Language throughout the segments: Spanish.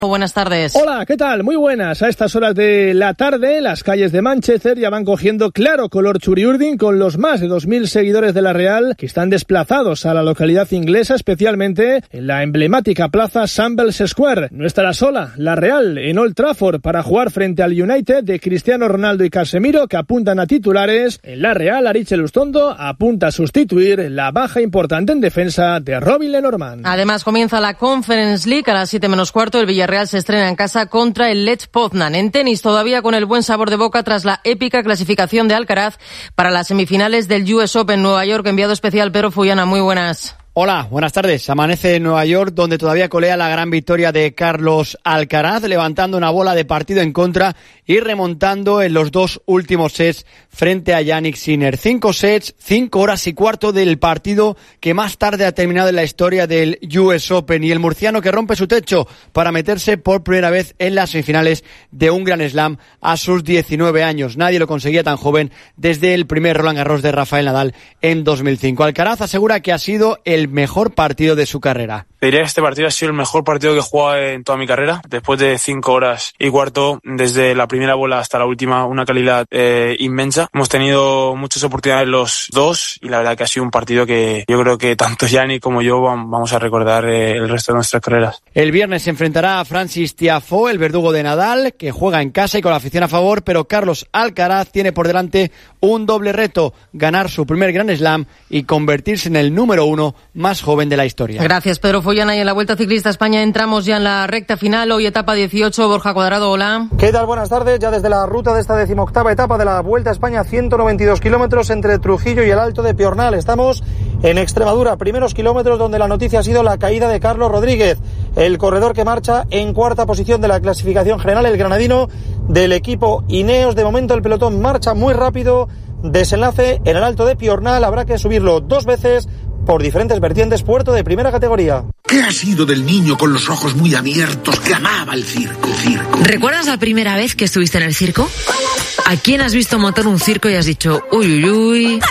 Buenas tardes. Hola, ¿qué tal? Muy buenas. A estas horas de la tarde, las calles de Manchester ya van cogiendo claro color churiurdin con los más de 2.000 seguidores de la Real que están desplazados a la localidad inglesa, especialmente en la emblemática plaza St. Bell's Square. No estará sola la Real en Old Trafford para jugar frente al United de Cristiano Ronaldo y Casemiro, que apuntan a titulares. En la Real, Aritz Elustondo apunta a sustituir la baja importante en defensa de Robin Lenormand. Además, comienza la Conference League a las 7:15. El Villarreal se estrena en casa contra el Lech Poznan. En tenis, todavía con el buen sabor de boca tras la épica clasificación de Alcaraz para las semifinales del US Open Nueva York. Enviado especial Pedro Fullana, muy buenas. Hola, buenas tardes. Amanece en Nueva York, donde todavía colea la gran victoria de Carlos Alcaraz, levantando una bola de partido en contra y remontando en los dos últimos sets frente a Jannik Sinner. 5 sets, 5 horas y cuarto del partido que más tarde ha terminado en la historia del US Open, y el murciano que rompe su techo para meterse por primera vez en las semifinales de un Grand Slam a sus 19 años. Nadie lo conseguía tan joven desde el primer Roland Garros de Rafael Nadal en 2005. Alcaraz asegura que ha sido el mejor partido de su carrera. Diría que este partido ha sido el mejor partido que he jugado en toda mi carrera. Después de 5 horas y cuarto, desde la primera bola hasta la última, una calidad inmensa. Hemos tenido muchas oportunidades los dos y la verdad que ha sido un partido que yo creo que tanto Gianni como yo vamos a recordar el resto de nuestras carreras. El viernes se enfrentará a Francis Tiafoe, el verdugo de Nadal, que juega en casa y con la afición a favor, pero Carlos Alcaraz tiene por delante un doble reto: ganar su primer Grand Slam y convertirse en el número 1 más joven de la historia. Gracias, Pedro Follana. Y en la Vuelta Ciclista España entramos ya en la recta final. Hoy etapa 18. Borja Cuadrado, hola. ¿Qué tal? Buenas tardes. Ya desde la ruta de esta 18ª etapa de la Vuelta a España, 192 kilómetros entre Trujillo y el Alto de Piornal. Estamos en Extremadura, primeros kilómetros donde la noticia ha sido la caída de Carlos Rodríguez, el corredor que marcha en cuarta posición de la clasificación general, el granadino del equipo Ineos. De momento el pelotón marcha muy rápido. Desenlace en el Alto de Piornal, habrá que subirlo 2 veces por diferentes vertientes, puerto de primera categoría. ¿Qué ha sido del niño con los ojos muy abiertos que amaba el circo? ¿Recuerdas la primera vez que estuviste en el circo? ¿A quién has visto montar un circo y has dicho, uy, uy, uy?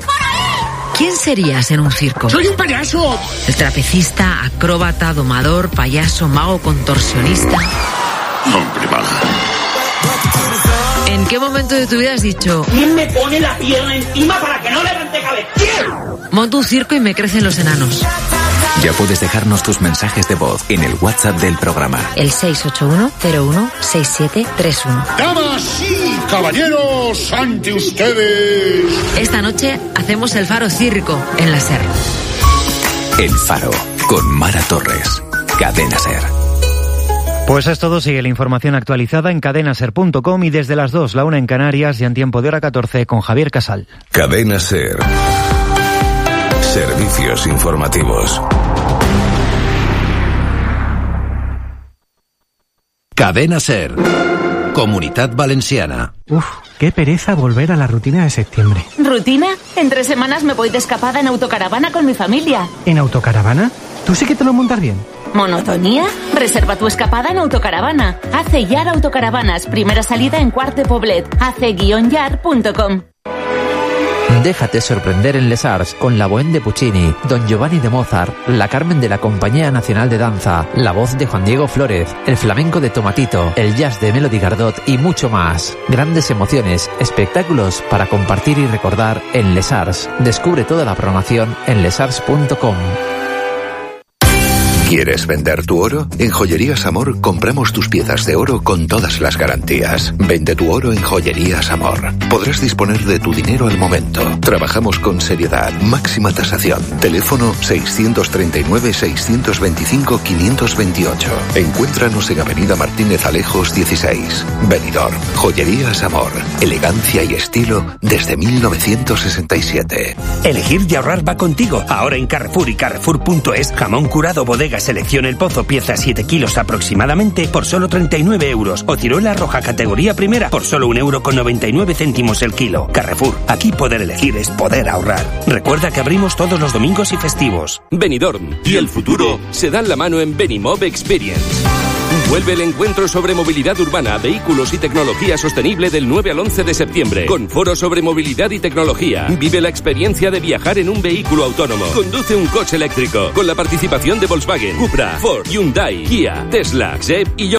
¿Quién serías en un circo? ¡Soy un payaso! El trapecista, acróbata, domador, payaso, mago, contorsionista. Hombre mala. ¿En qué momento de tu vida has dicho, ¿quién me pone la pierna encima para que no levante cabeza? ¿Quién? monto un circo y me crecen los enanos? Ya puedes dejarnos tus mensajes de voz en el WhatsApp del programa. El 681-01-6731. ¡Damas y caballeros, ante ustedes! Esta noche hacemos el Faro Circo en la SER. El Faro, con Mara Torres. Cadena SER. Pues es todo. Sigue la información actualizada en cadenaser.com y desde las 2, la 1 en Canarias, y en tiempo de hora 14 con Javier Casal. Cadena SER. Servicios informativos. Cadena SER. Comunitat Valenciana. Uf, qué pereza volver a la rutina de septiembre. ¿Rutina? En 3 semanas me voy de escapada en autocaravana con mi familia. ¿En autocaravana? ¿Tú sí que te lo montas bien? ¿Monotonía? Reserva tu escapada en autocaravana. Hace Yar Autocaravanas. Primera salida en Quart de Poblet. hace-yar.com. Déjate sorprender en Les Arts con La Bohème de Puccini, Don Giovanni de Mozart, La Carmen de la Compañía Nacional de Danza, la voz de Juan Diego Flórez, el flamenco de Tomatito, el jazz de Melody Gardot y mucho más. Grandes emociones, espectáculos para compartir y recordar en Les Arts. Descubre toda la programación en lesarts.com. ¿Quieres vender tu oro? En Joyerías Amor compramos tus piezas de oro con todas las garantías. Vende tu oro en Joyerías Amor. Podrás disponer de tu dinero al momento. Trabajamos con seriedad, máxima tasación. Teléfono 639-625-528. Encuéntranos en Avenida Martínez Alejos 16. Benidorm. Joyerías Amor. Elegancia y estilo desde 1967. Elegir y ahorrar va contigo. Ahora en Carrefour y Carrefour.es, jamón curado bodega selección El Pozo, pieza 7 kilos aproximadamente por solo 39 euros. O ciruela roja categoría primera por solo 1,99 € el kilo. Carrefour, aquí poder elegir es poder ahorrar. Recuerda que abrimos todos los domingos y festivos. Benidorm y el futuro se dan la mano en Benimob Experience. Vuelve el encuentro sobre movilidad urbana, vehículos y tecnología sostenible del 9 al 11 de septiembre. Con foro sobre movilidad y tecnología. Vive la experiencia de viajar en un vehículo autónomo. Conduce un coche eléctrico. Con la participación de Volkswagen, Cupra, Ford, Hyundai, Kia, Tesla, Jeep y